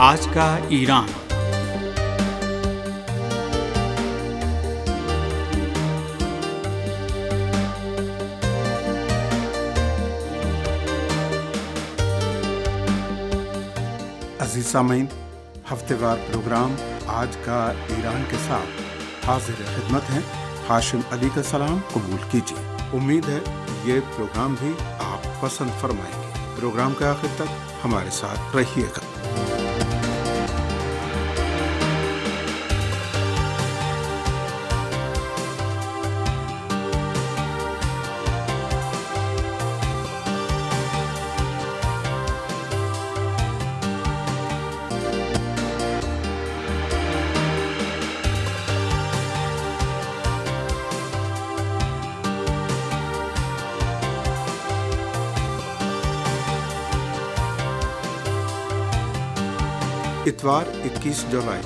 آج کا ایران۔ عزیز سامعین، ہفتے وار پروگرام آج کا ایران کے ساتھ حاضر خدمت ہیں۔ ہاشم علی کا سلام قبول کیجیے۔ امید ہے یہ پروگرام بھی آپ پسند فرمائیں گے۔ پروگرام کے آخر تک ہمارے ساتھ رہیے گا۔ اتوار 21 جولائی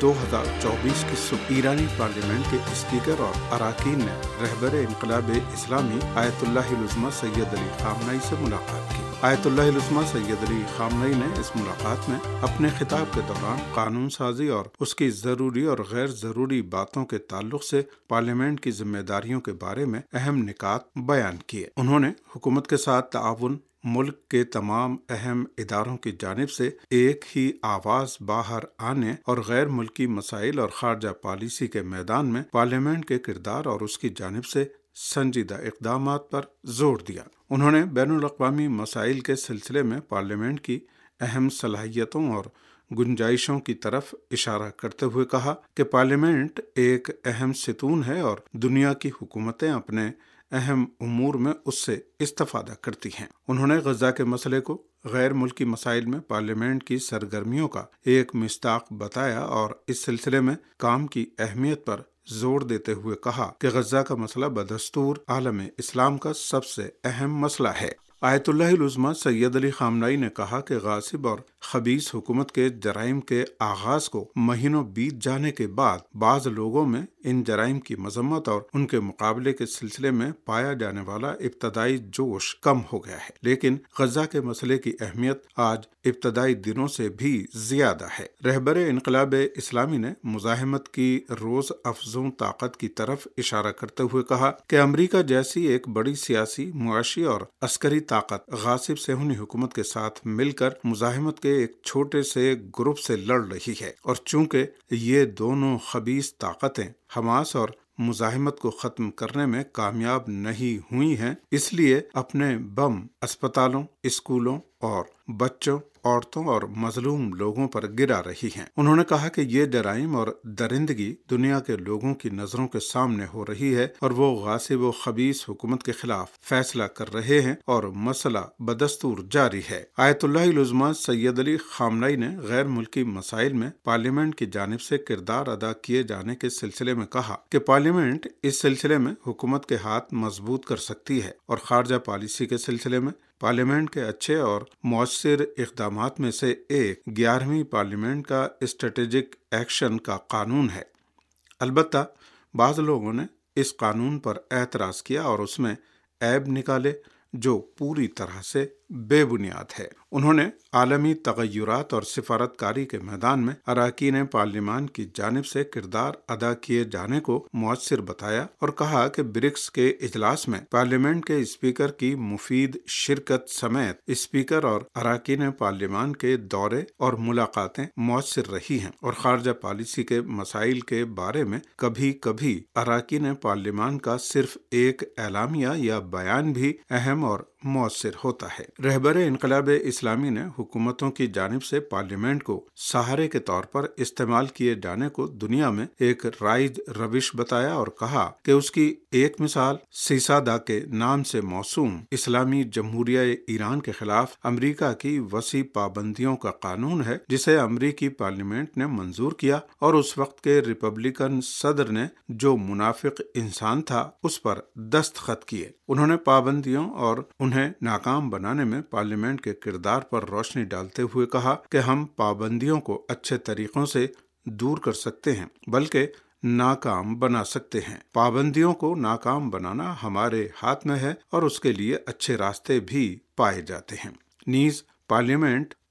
2024 کی صبح ایرانی پارلیمنٹ کے اسپیکر اور اراکین نے رہبر انقلاب اسلامی آیت اللہ العظمی سید علی خامنئی سے ملاقات کی۔ آیت اللہ العظمی سید علی خامنئی نے اس ملاقات میں اپنے خطاب کے دوران قانون سازی اور اس کی ضروری اور غیر ضروری باتوں کے تعلق سے پارلیمنٹ کی ذمہ داریوں کے بارے میں اہم نکات بیان کیے۔ انہوں نے حکومت کے ساتھ تعاون، ملک کے تمام اہم اداروں کی جانب سے ایک ہی آواز باہر آنے اور غیر ملکی مسائل اور خارجہ پالیسی کے میدان میں پارلیمنٹ کے کردار اور اس کی جانب سے سنجیدہ اقدامات پر زور دیا۔ انہوں نے بین الاقوامی مسائل کے سلسلے میں پارلیمنٹ کی اہم صلاحیتوں اور گنجائشوں کی طرف اشارہ کرتے ہوئے کہا کہ پارلیمنٹ ایک اہم ستون ہے اور دنیا کی حکومتیں اپنے اہم امور میں اس سے استفادہ کرتی ہیں۔ انہوں نے غزہ کے مسئلے کو غیر ملکی مسائل میں پارلیمنٹ کی سرگرمیوں کا ایک مصداق بتایا اور اس سلسلے میں کام کی اہمیت پر زور دیتے ہوئے کہا کہ غزہ کا مسئلہ بدستور عالم اسلام کا سب سے اہم مسئلہ ہے۔ آیت اللہ العظمی سید علی خامنئی نے کہا کہ غاصب اور خبیث حکومت کے جرائم کے آغاز کو مہینوں بیت جانے کے بعد بعض لوگوں میں ان جرائم کی مذمت اور ان کے مقابلے کے سلسلے میں پایا جانے والا ابتدائی جوش کم ہو گیا ہے، لیکن غزہ کے مسئلے کی اہمیت آج ابتدائی دنوں سے بھی زیادہ ہے۔ رہبر انقلاب اسلامی نے مزاحمت کی روز افزوں طاقت کی طرف اشارہ کرتے ہوئے کہا کہ امریکہ جیسی ایک بڑی سیاسی، معاشی اور عسکری طاقت غاصب صہیونی حکومت کے ساتھ مل کر مزاحمت کے ایک چھوٹے سے گروپ سے لڑ رہی ہے، اور چونکہ یہ دونوں خبیث طاقتیں حماس اور مزاحمت کو ختم کرنے میں کامیاب نہیں ہوئی ہیں، اس لیے اپنے بم اسپتالوں، اسکولوں اور بچوں، عورتوں اور مظلوم لوگوں پر گرا رہی ہیں۔ انہوں نے کہا کہ یہ جرائم اور درندگی دنیا کے لوگوں کی نظروں کے سامنے ہو رہی ہے اور وہ غاصب و خبیث حکومت کے خلاف فیصلہ کر رہے ہیں اور مسئلہ بدستور جاری ہے۔ آیت اللہ العظمی سید علی خامنئی نے غیر ملکی مسائل میں پارلیمنٹ کی جانب سے کردار ادا کیے جانے کے سلسلے میں کہا کہ پارلیمنٹ اس سلسلے میں حکومت کے ہاتھ مضبوط کر سکتی ہے، اور خارجہ پالیسی کے سلسلے میں پارلیمنٹ کے اچھے اور مؤثر اقدامات میں سے ایک 11ویں پارلیمنٹ کا اسٹریٹجک ایکشن کا قانون ہے۔ البتہ بعض لوگوں نے اس قانون پر اعتراض کیا اور اس میں عیب نکالے جو پوری طرح سے بے بنیاد ہے۔ انہوں نے عالمی تغیرات اور سفارتکاری کے میدان میں اراکین پارلیمان کی جانب سے کردار ادا کیے جانے کو مؤثر بتایا اور کہا کہ برکس کے اجلاس میں پارلیمنٹ کے اسپیکر کی مفید شرکت سمیت اسپیکر اور اراکین پارلیمان کے دورے اور ملاقاتیں مؤثر رہی ہیں، اور خارجہ پالیسی کے مسائل کے بارے میں کبھی کبھی اراکین پارلیمان کا صرف ایک اعلامیہ یا بیان بھی اہم اور مؤثر ہوتا ہے۔ رہبر انقلاب اسلامی نے حکومتوں کی جانب سے پارلیمنٹ کو سہارے کے طور پر استعمال کیے جانے کو دنیا میں ایک رائج روش بتایا اور کہا کہ اس کی ایک مثال سیسادہ کے نام سے موسوم اسلامی جمہوریہ ایران کے خلاف امریکہ کی وسیع پابندیوں کا قانون ہے، جسے امریکی پارلیمنٹ نے منظور کیا اور اس وقت کے ریپبلکن صدر نے، جو منافق انسان تھا، اس پر دستخط کیے۔ انہوں نے پابندیوں اور انہیں ناکام بنانے میں پارلیمنٹ کے کردار پر روشنی ڈالتے ہوئے کہا کہ ہم پابندیوں کو اچھے طریقوں سے دور کر سکتے ہیں، بلکہ ناکام بنا سکتے ہیں۔ پابندیوں کو ناکام بنانا ہمارے ہاتھ میں ہے اور اس کے لیے اچھے راستے بھی پائے جاتے ہیں۔ نیز پارلیمنٹ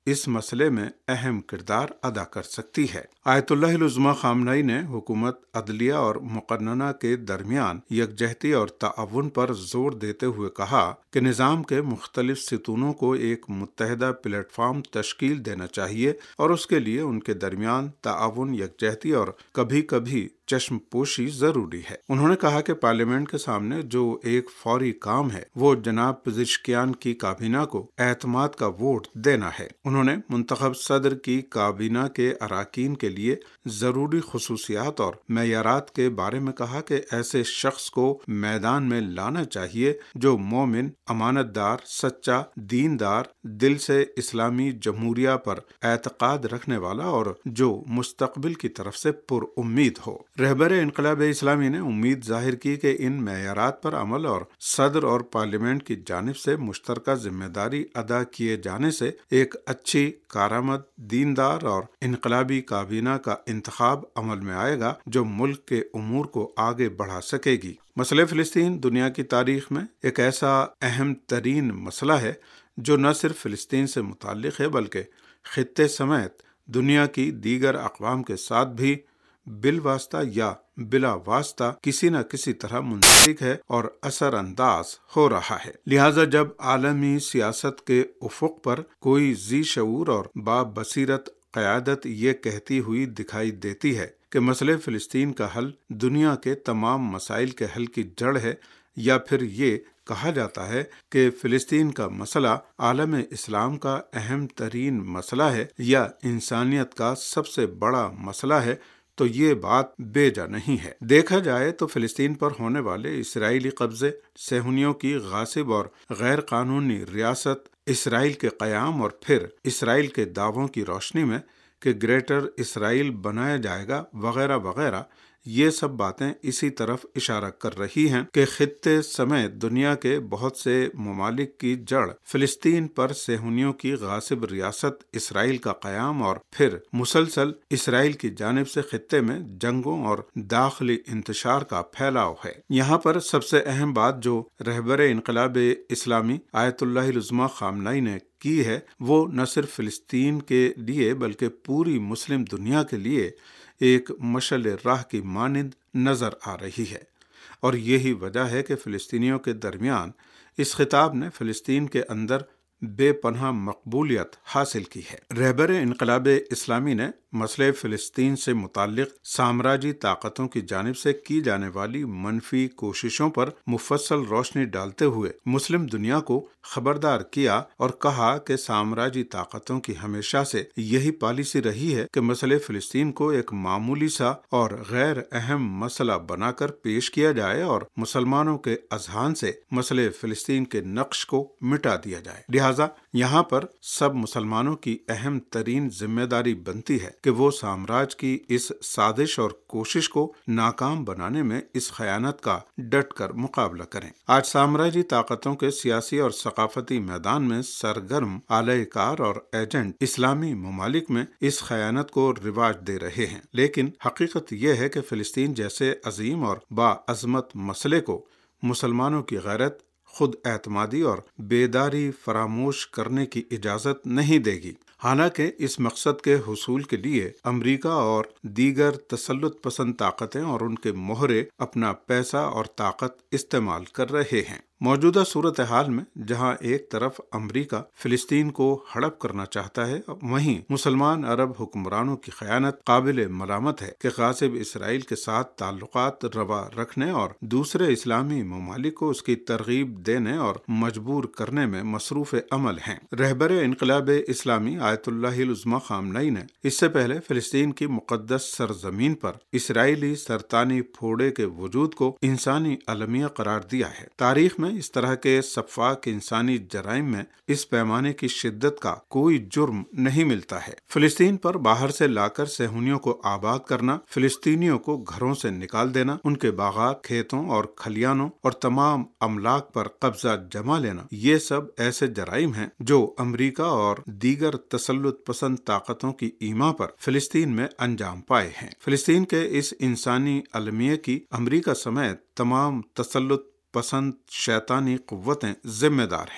اس مسئلے میں اہم کردار ادا کر سکتی ہے۔ آیت اللہ العظمیٰ خامنئی نے حکومت، عدلیہ اور مقننہ کے درمیان یکجہتی اور تعاون پر زور دیتے ہوئے کہا کہ نظام کے مختلف ستونوں کو ایک متحدہ پلیٹ فارم تشکیل دینا چاہیے اور اس کے لیے ان کے درمیان تعاون، یکجہتی اور کبھی کبھی چشم پوشی ضروری ہے۔ انہوں نے کہا کہ پارلیمنٹ کے سامنے جو ایک فوری کام ہے وہ جناب پزشکیان کی کابینہ کو اعتماد کا ووٹ دینا ہے۔ انہوں نے منتخب صدر کی کابینہ کے اراکین کے لیے ضروری خصوصیات اور معیارات کے بارے میں کہا کہ ایسے شخص کو میدان میں لانا چاہیے جو مومن، امانت دار، سچا، دیندار، دل سے اسلامی جمہوریہ پر اعتقاد رکھنے والا اور جو مستقبل کی طرف سے پر امید ہو۔ رہبر انقلاب اسلامی نے امید ظاہر کی کہ ان معیارات پر عمل اور صدر اور پارلیمنٹ کی جانب سے مشترکہ ذمہ داری ادا کیے جانے سے ایک اچھی، کارآمد، دیندار اور انقلابی کابینہ کا انتخاب عمل میں آئے گا جو ملک کے امور کو آگے بڑھا سکے گی۔ مسئلہ فلسطین دنیا کی تاریخ میں ایک ایسا اہم ترین مسئلہ ہے جو نہ صرف فلسطین سے متعلق ہے بلکہ خطے سمیت دنیا کی دیگر اقوام کے ساتھ بھی بالواسطہ یا بلا واسطہ کسی نہ کسی طرح منسلک ہے اور اثر انداز ہو رہا ہے۔ لہٰذا جب عالمی سیاست کے افق پر کوئی ذی شعور اور بابصیرت قیادت یہ کہتی ہوئی دکھائی دیتی ہے کہ مسئلہ فلسطین کا حل دنیا کے تمام مسائل کے حل کی جڑ ہے، یا پھر یہ کہا جاتا ہے کہ فلسطین کا مسئلہ عالم اسلام کا اہم ترین مسئلہ ہے یا انسانیت کا سب سے بڑا مسئلہ ہے، تو یہ بات بے جا نہیں ہے۔ دیکھا جائے تو فلسطین پر ہونے والے اسرائیلی قبضے، صہیونیوں کی غاصب اور غیر قانونی ریاست اسرائیل کے قیام اور پھر اسرائیل کے دعووں کی روشنی میں کہ گریٹر اسرائیل بنایا جائے گا وغیرہ وغیرہ، یہ سب باتیں اسی طرف اشارہ کر رہی ہیں کہ خطے سمیت دنیا کے بہت سے ممالک کی جڑ فلسطین پر صہیونیوں کی غاصب ریاست اسرائیل کا قیام اور پھر مسلسل اسرائیل کی جانب سے خطے میں جنگوں اور داخلی انتشار کا پھیلاؤ ہے۔ یہاں پر سب سے اہم بات جو رہبر انقلاب اسلامی آیت اللہ العظمیٰ خامنئی نے کی ہے وہ نہ صرف فلسطین کے لیے بلکہ پوری مسلم دنیا کے لیے ایک مشعل راہ کی مانند نظر آ رہی ہے، اور یہی وجہ ہے کہ فلسطینیوں کے درمیان اس خطاب نے فلسطین کے اندر بے پناہ مقبولیت حاصل کی ہے۔ رہبر انقلاب اسلامی نے مسئلہ فلسطین سے متعلق سامراجی طاقتوں کی جانب سے کی جانے والی منفی کوششوں پر مفصل روشنی ڈالتے ہوئے مسلم دنیا کو خبردار کیا اور کہا کہ سامراجی طاقتوں کی ہمیشہ سے یہی پالیسی رہی ہے کہ مسئلہ فلسطین کو ایک معمولی سا اور غیر اہم مسئلہ بنا کر پیش کیا جائے اور مسلمانوں کے اذہان سے مسئلہ فلسطین کے نقش کو مٹا دیا جائے۔ لہٰذا یہاں پر سب مسلمانوں کی اہم ترین ذمہ داری بنتی ہے کہ وہ سامراج کی اس سازش اور کوشش کو ناکام بنانے میں اس خیانت کا ڈٹ کر مقابلہ کریں۔ آج سامراجی طاقتوں کے سیاسی اور ثقافتی میدان میں سرگرم اعلی کار اور ایجنٹ اسلامی ممالک میں اس خیانت کو رواج دے رہے ہیں، لیکن حقیقت یہ ہے کہ فلسطین جیسے عظیم اور باعظمت مسئلے کو مسلمانوں کی غیرت، خود اعتمادی اور بیداری فراموش کرنے کی اجازت نہیں دے گی۔ حالانکہ اس مقصد کے حصول کے لیے امریکہ اور دیگر تسلط پسند طاقتیں اور ان کے مہرے اپنا پیسہ اور طاقت استعمال کر رہے ہیں۔ موجودہ صورتحال میں جہاں ایک طرف امریکہ فلسطین کو ہڑپ کرنا چاہتا ہے، وہیں مسلمان عرب حکمرانوں کی خیانت قابل ملامت ہے کہ غاصب اسرائیل کے ساتھ تعلقات روا رکھنے اور دوسرے اسلامی ممالک کو اس کی ترغیب دینے اور مجبور کرنے میں مصروف عمل ہیں۔ رہبر انقلاب اسلامی آیت اللہ العظمیٰ خامنئی نے اس سے پہلے فلسطین کی مقدس سرزمین پر اسرائیلی سرطانی پھوڑے کے وجود کو انسانی المیہ قرار دیا ہے۔ تاریخ میں اس طرح کے سفاک انسانی جرائم میں اس پیمانے کی شدت کا کوئی جرم نہیں ملتا ہے۔ فلسطین پر باہر سے لا کر صہیونیوں کو آباد کرنا، فلسطینیوں کو گھروں سے نکال دینا، ان کے باغات، کھیتوں اور کھلیانوں اور تمام املاک پر قبضہ جما لینا، یہ سب ایسے جرائم ہیں جو امریکہ اور دیگر تسلط پسند طاقتوں کی ایما پر فلسطین میں انجام پائے ہیں۔ فلسطین کے اس انسانی المیہ کی امریکہ سمیت تمام تسلط پسند شیطانی قوتیں ذمہ دار ہیں۔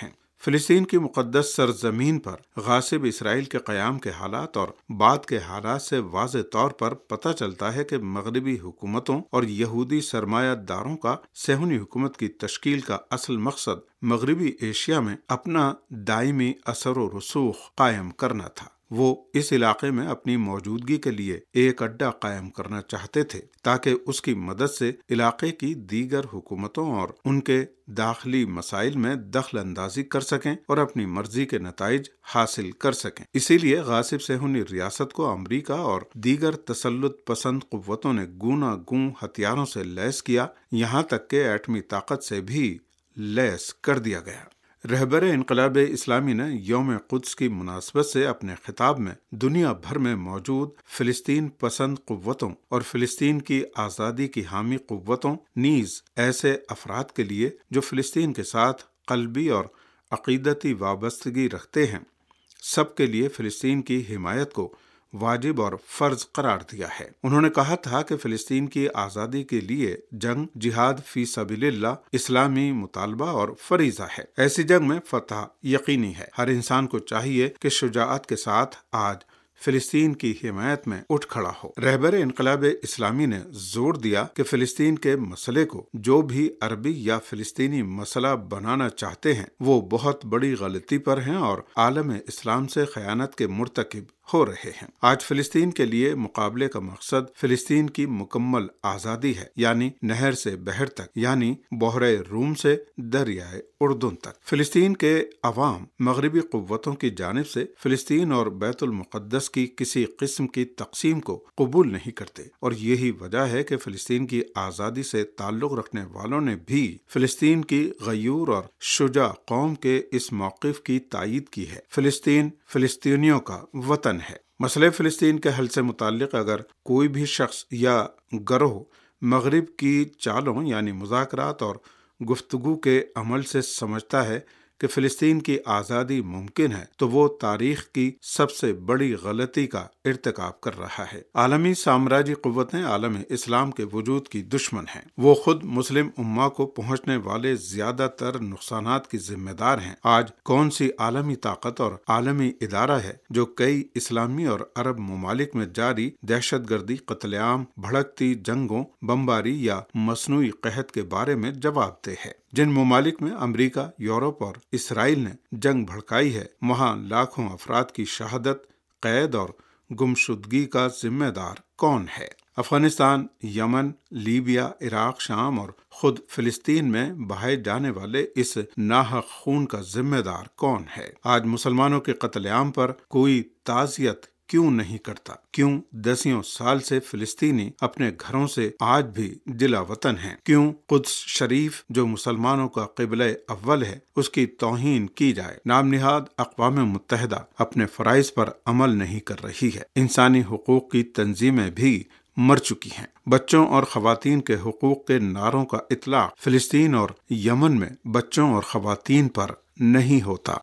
فلسطین کی مقدس سرزمین پر غاصب اسرائیل کے قیام کے حالات اور بعد کے حالات سے واضح طور پر پتہ چلتا ہے کہ مغربی حکومتوں اور یہودی سرمایہ داروں کا صہیونی حکومت کی تشکیل کا اصل مقصد مغربی ایشیا میں اپنا دائمی اثر و رسوخ قائم کرنا تھا۔ وہ اس علاقے میں اپنی موجودگی کے لیے ایک اڈا قائم کرنا چاہتے تھے تاکہ اس کی مدد سے علاقے کی دیگر حکومتوں اور ان کے داخلی مسائل میں دخل اندازی کر سکیں اور اپنی مرضی کے نتائج حاصل کر سکیں۔ اسی لیے غاصب صہیونی ریاست کو امریکہ اور دیگر تسلط پسند قوتوں نے گونا گوں ہتھیاروں سے لیس کیا، یہاں تک کہ ایٹمی طاقت سے بھی لیس کر دیا گیا۔ رہبر انقلاب اسلامی نے یوم قدس کی مناسبت سے اپنے خطاب میں دنیا بھر میں موجود فلسطین پسند قوتوں اور فلسطین کی آزادی کی حامی قوتوں نیز ایسے افراد کے لیے جو فلسطین کے ساتھ قلبی اور عقیدتی وابستگی رکھتے ہیں، سب کے لیے فلسطین کی حمایت کو واجب اور فرض قرار دیا ہے۔ انہوں نے کہا تھا کہ فلسطین کی آزادی کے لیے جنگ جہاد فی سبیل اللہ اسلامی مطالبہ اور فریضہ ہے۔ ایسی جنگ میں فتح یقینی ہے۔ ہر انسان کو چاہیے کہ شجاعت کے ساتھ آج فلسطین کی حمایت میں اٹھ کھڑا ہو۔ رہبر انقلاب اسلامی نے زور دیا کہ فلسطین کے مسئلے کو جو بھی عربی یا فلسطینی مسئلہ بنانا چاہتے ہیں وہ بہت بڑی غلطی پر ہیں اور عالم اسلام سے خیانت کے مرتکب ہو رہے ہیں۔ آج فلسطین کے لیے مقابلے کا مقصد فلسطین کی مکمل آزادی ہے، یعنی نہر سے بحر تک، یعنی بحیرہ روم سے دریائے اردن تک۔ فلسطین کے عوام مغربی قوتوں کی جانب سے فلسطین اور بیت المقدس کی کسی قسم کی تقسیم کو قبول نہیں کرتے، اور یہی وجہ ہے کہ فلسطین کی آزادی سے تعلق رکھنے والوں نے بھی فلسطین کی غیور اور شجاع قوم کے اس موقف کی تائید کی ہے۔ فلسطین فلسطینیوں کا وطن ہے۔ مسئلہ فلسطین کے حل سے متعلق اگر کوئی بھی شخص یا گروہ مغرب کی چالوں یعنی مذاکرات اور گفتگو کے عمل سے سمجھتا ہے کہ فلسطین کی آزادی ممکن ہے تو وہ تاریخ کی سب سے بڑی غلطی کا ارتکاب کر رہا ہے۔ عالمی سامراجی قوتیں عالم اسلام کے وجود کی دشمن ہیں۔ وہ خود مسلم امہ کو پہنچنے والے زیادہ تر نقصانات کی ذمہ دار ہیں۔ آج کون سی عالمی طاقت اور عالمی ادارہ ہے جو کئی اسلامی اور عرب ممالک میں جاری دہشت گردی، قتل عام، بھڑکتی جنگوں، بمباری یا مصنوعی قحط کے بارے میں جواب دہ ہے؟ جن ممالک میں امریکہ، یورپ اور اسرائیل نے جنگ بھڑکائی ہے، وہاں لاکھوں افراد کی شہادت، قید اور گمشدگی کا ذمہ دار کون ہے؟ افغانستان، یمن، لیبیا، عراق، شام اور خود فلسطین میں بہائے جانے والے اس ناحق خون کا ذمہ دار کون ہے؟ آج مسلمانوں کے قتل عام پر کوئی تعزیت کیوں نہیں کرتا؟ کیوں دسیوں سال سے فلسطینی اپنے گھروں سے آج بھی جلا وطن ہیں؟ کیوں قدس شریف جو مسلمانوں کا قبلہ اول ہے اس کی توہین کی جائے؟ نام نہاد اقوام متحدہ اپنے فرائض پر عمل نہیں کر رہی ہے۔ انسانی حقوق کی تنظیمیں بھی مر چکی ہیں۔ بچوں اور خواتین کے حقوق کے نعروں کا اطلاق فلسطین اور یمن میں بچوں اور خواتین پر نہیں ہوتا۔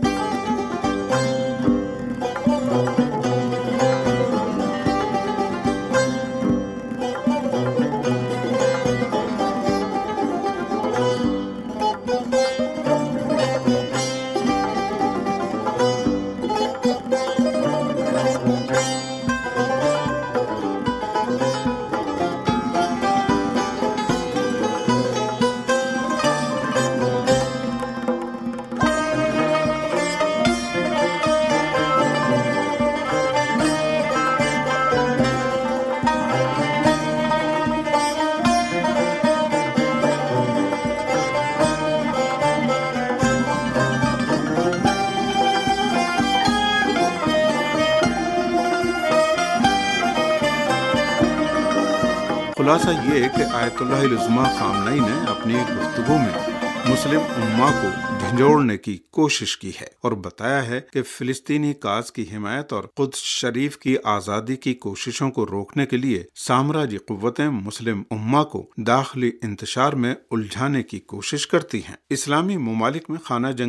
خلاصہ یہ کہ آیت اللہ العظمہ خامنئی نے اپنی گفتگو میں مسلم امہ کو جھنجھوڑنے کی کوشش کی ہے اور بتایا ہے کہ فلسطینی کاز کی حمایت اور قدس شریف کی آزادی کی کوششوں کو روکنے کے لیے سامراجی قوتیں مسلم امہ کو داخلی انتشار میں الجھانے کی کوشش کرتی ہیں۔ اسلامی ممالک میں خانہ جنگی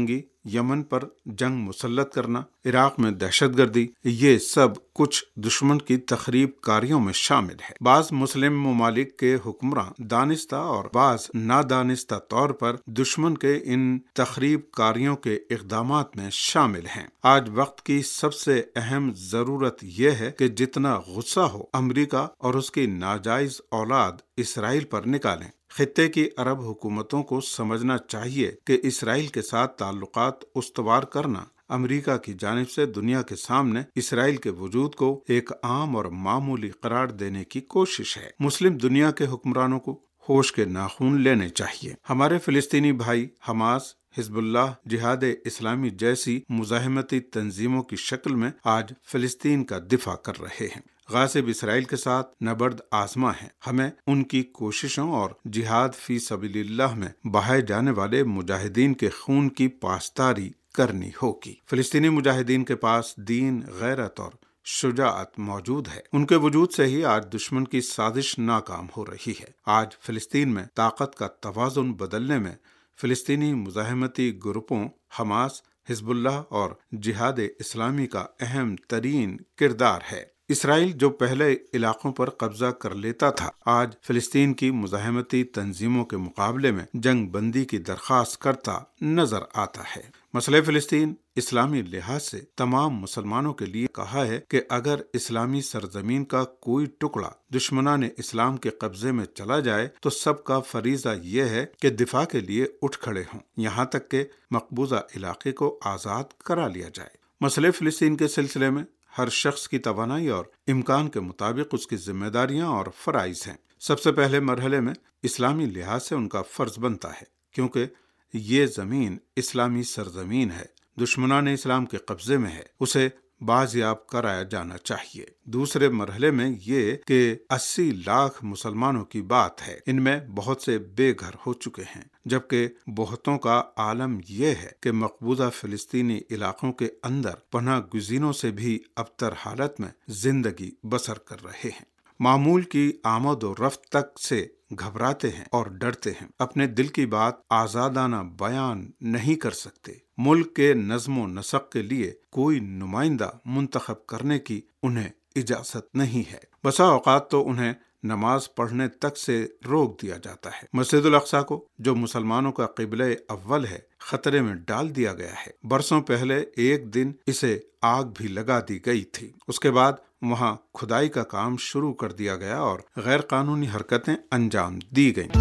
یمن پر جنگ مسلط کرنا، عراق میں دہشت گردی، یہ سب کچھ دشمن کی تخریب کاریوں میں شامل ہے۔ بعض مسلم ممالک کے حکمراں دانستہ اور بعض نادانستہ طور پر دشمن کے ان تخریب کاریوں کے اقدامات میں شامل ہیں۔ آج وقت کی سب سے اہم ضرورت یہ ہے کہ جتنا غصہ ہو امریکہ اور اس کی ناجائز اولاد اسرائیل پر نکالیں۔ خطے کی عرب حکومتوں کو سمجھنا چاہیے کہ اسرائیل کے ساتھ تعلقات استوار کرنا امریکہ کی جانب سے دنیا کے سامنے اسرائیل کے وجود کو ایک عام اور معمولی قرار دینے کی کوشش ہے۔ مسلم دنیا کے حکمرانوں کو ہوش کے ناخن لینے چاہیے۔ ہمارے فلسطینی بھائی حماس، حزب اللہ، جہاد اسلامی جیسی مزاحمتی تنظیموں کی شکل میں آج فلسطین کا دفاع کر رہے ہیں۔ غاصب اسرائیل کے ساتھ نبرد آزما ہے۔ ہمیں ان کی کوششوں اور جہاد فی سبیل اللہ میں بہائے جانے والے مجاہدین کے خون کی پاسداری کرنی ہوگی۔ فلسطینی مجاہدین کے پاس دین، غیرت اور شجاعت موجود ہے۔ ان کے وجود سے ہی آج دشمن کی سازش ناکام ہو رہی ہے۔ آج فلسطین میں طاقت کا توازن بدلنے میں فلسطینی مزاحمتی گروپوں حماس، حزب اللہ اور جہاد اسلامی کا اہم ترین کردار ہے۔ اسرائیل جو پہلے علاقوں پر قبضہ کر لیتا تھا، آج فلسطین کی مزاحمتی تنظیموں کے مقابلے میں جنگ بندی کی درخواست کرتا نظر آتا ہے۔ مسئلہ فلسطین اسلامی لحاظ سے تمام مسلمانوں کے لیے کہا ہے کہ اگر اسلامی سرزمین کا کوئی ٹکڑا دشمنان اسلام کے قبضے میں چلا جائے تو سب کا فریضہ یہ ہے کہ دفاع کے لیے اٹھ کھڑے ہوں، یہاں تک کہ مقبوضہ علاقے کو آزاد کرا لیا جائے۔ مسئلہ فلسطین کے سلسلے میں ہر شخص کی توانائی اور امکان کے مطابق اس کی ذمہ داریاں اور فرائض ہیں۔ سب سے پہلے مرحلے میں اسلامی لحاظ سے ان کا فرض بنتا ہے، کیونکہ یہ زمین اسلامی سرزمین ہے، دشمنان اسلام کے قبضے میں ہے، اسے بازیاب کرایا جانا چاہیے۔ دوسرے مرحلے میں یہ کہ 80 لاکھ مسلمانوں کی بات ہے، ان میں بہت سے بے گھر ہو چکے ہیں، جبکہ بہتوں کا عالم یہ ہے کہ مقبوضہ فلسطینی علاقوں کے اندر پناہ گزینوں سے بھی ابتر حالت میں زندگی بسر کر رہے ہیں، معمول کی آمد و رفت تک سے گھبراتے ہیں اور ڈرتے ہیں، اپنے دل کی بات آزادانہ بیان نہیں کر سکتے، ملک کے نظم و نسق کے لیے کوئی نمائندہ منتخب کرنے کی انہیں اجازت نہیں ہے۔ بسا اوقات تو انہیں نماز پڑھنے تک سے روک دیا جاتا ہے۔ مسجد الاقصی کو، جو مسلمانوں کا قبلہ اول ہے، خطرے میں ڈال دیا گیا ہے۔ برسوں پہلے ایک دن اسے آگ بھی لگا دی گئی تھی، اس کے بعد وہاں کھدائی کا کام شروع کر دیا گیا اور غیر قانونی حرکتیں انجام دی گئیں۔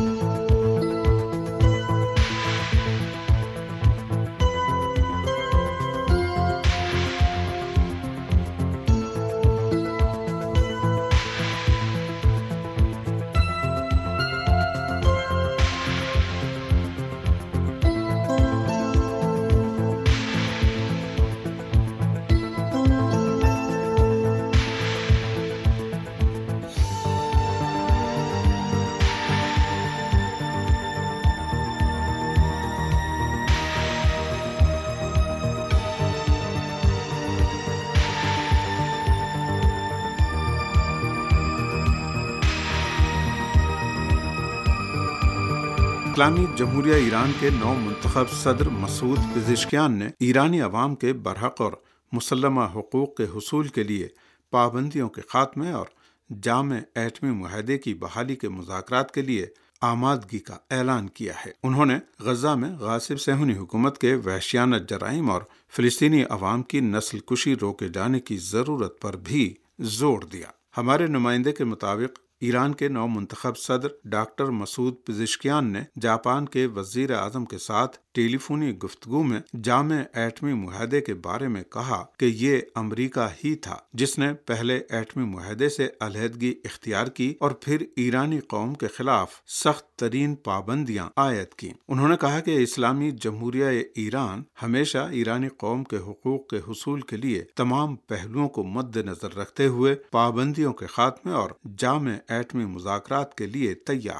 اسلامی جمہوریہ ایران کے نو منتخب صدر مسعود پزشکیان نے ایرانی عوام کے برحق اور مسلمہ حقوق کے حصول کے لیے پابندیوں کے خاتمے اور جامع ایٹمی معاہدے کی بحالی کے مذاکرات کے لیے آمادگی کا اعلان کیا ہے۔ انہوں نے غزہ میں غاصب صہیونی حکومت کے وحشیانہ جرائم اور فلسطینی عوام کی نسل کشی روکے جانے کی ضرورت پر بھی زور دیا۔ ہمارے نمائندے کے مطابق ایران کے نو منتخب صدر ڈاکٹر مسعود پزشکیان نے جاپان کے وزیر اعظم کے ساتھ ٹیلی فونی گفتگو میں جامع ایٹمی معاہدے کے بارے میں کہا کہ یہ امریکہ ہی تھا جس نے پہلے ایٹمی معاہدے سے علیحدگی اختیار کی اور پھر ایرانی قوم کے خلاف سخت ترین پابندیاں عائد کی۔ انہوں نے کہا کہ اسلامی جمہوریہ ایران ہمیشہ ایرانی قوم کے حقوق کے حصول کے لیے تمام پہلوؤں کو مد نظر رکھتے ہوئے پابندیوں کے خاتمے اور جامع ایٹمی مذاکرات کے لیے تیار ہے۔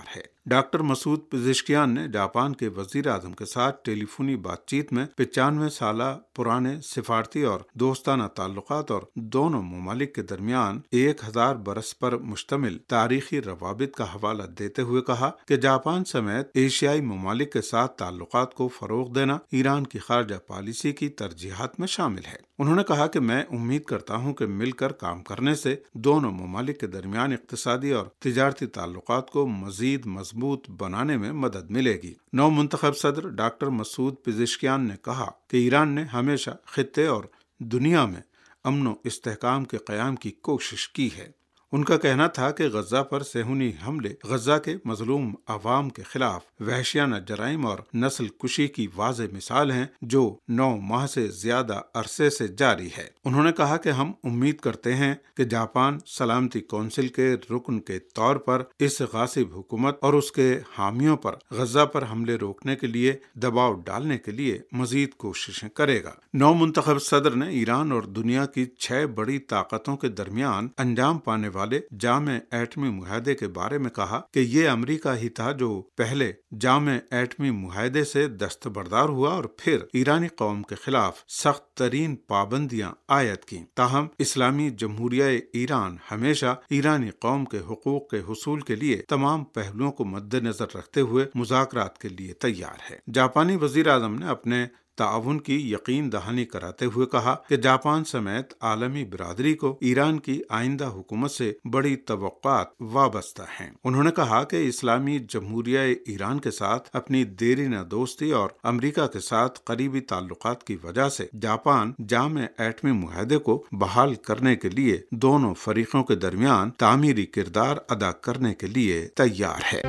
ڈاکٹر مسعود پزشکیان نے جاپان کے وزیر اعظم کے ساتھ ٹیلی فونی بات چیت میں 95 سالہ پرانے سفارتی اور دوستانہ تعلقات اور دونوں ممالک کے درمیان 1000 برس پر مشتمل تاریخی روابط کا حوالہ دیتے ہوئے کہا کہ جاپان سمیت ایشیائی ممالک کے ساتھ تعلقات کو فروغ دینا ایران کی خارجہ پالیسی کی ترجیحات میں شامل ہے۔ انہوں نے کہا کہ میں امید کرتا ہوں کہ مل کر کام کرنے سے دونوں ممالک کے درمیان اقتصادی اور تجارتی تعلقات کو مزید مضبوط بنانے میں مدد ملے گی۔ نو منتخب صدر ڈاکٹر مسعود پزشکیان نے کہا کہ ایران نے ہمیشہ خطے اور دنیا میں امن و استحکام کے قیام کی کوشش کی ہے۔ ان کا کہنا تھا کہ غزہ پر صہیونی حملے غزہ کے مظلوم عوام کے خلاف وحشیانہ جرائم اور نسل کشی کی واضح مثال ہیں جو 9 ماہ سے زیادہ عرصے سے جاری ہے۔ انہوں نے کہا کہ ہم امید کرتے ہیں کہ جاپان سلامتی کونسل کے رکن کے طور پر اس غاصب حکومت اور اس کے حامیوں پر غزہ پر حملے روکنے کے لیے دباؤ ڈالنے کے لیے مزید کوششیں کرے گا۔ نو منتخب صدر نے ایران اور دنیا کی 6 بڑی طاقتوں کے درمیان انجام پانے والے جامع ایٹمی معاہدے کے بارے میں کہا کہ یہ امریکہ ہی تھا جو پہلے جامع ایٹمی معاہدے سے دستبردار ہوا اور پھر ایرانی قوم کے خلاف سخت ترین پابندیاں عائد کیں۔ تاہم اسلامی جمہوریہ ایران ہمیشہ ایرانی قوم کے حقوق کے حصول کے لیے تمام پہلوؤں کو مد نظر رکھتے ہوئے مذاکرات کے لیے تیار ہے۔ جاپانی وزیر اعظم نے اپنے تعاون کی یقین دہانی کراتے ہوئے کہا کہ جاپان سمیت عالمی برادری کو ایران کی آئندہ حکومت سے بڑی توقعات وابستہ ہیں۔ انہوں نے کہا کہ اسلامی جمہوریہ ایران کے ساتھ اپنی دیرینہ دوستی اور امریکہ کے ساتھ قریبی تعلقات کی وجہ سے جاپان جامع ایٹمی معاہدے کو بحال کرنے کے لیے دونوں فریقوں کے درمیان تعمیری کردار ادا کرنے کے لیے تیار ہے۔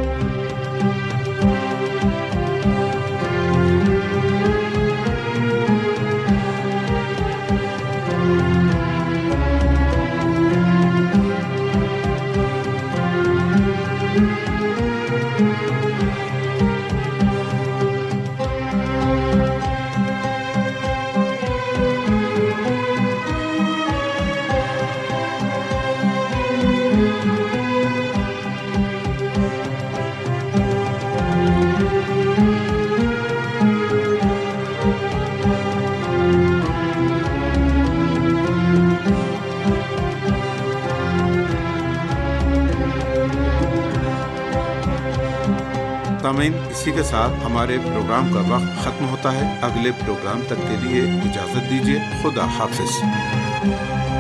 سامعین، اسی کے ساتھ ہمارے پروگرام کا وقت ختم ہوتا ہے۔ اگلے پروگرام تک کے لیے اجازت دیجیے۔ خدا حافظ۔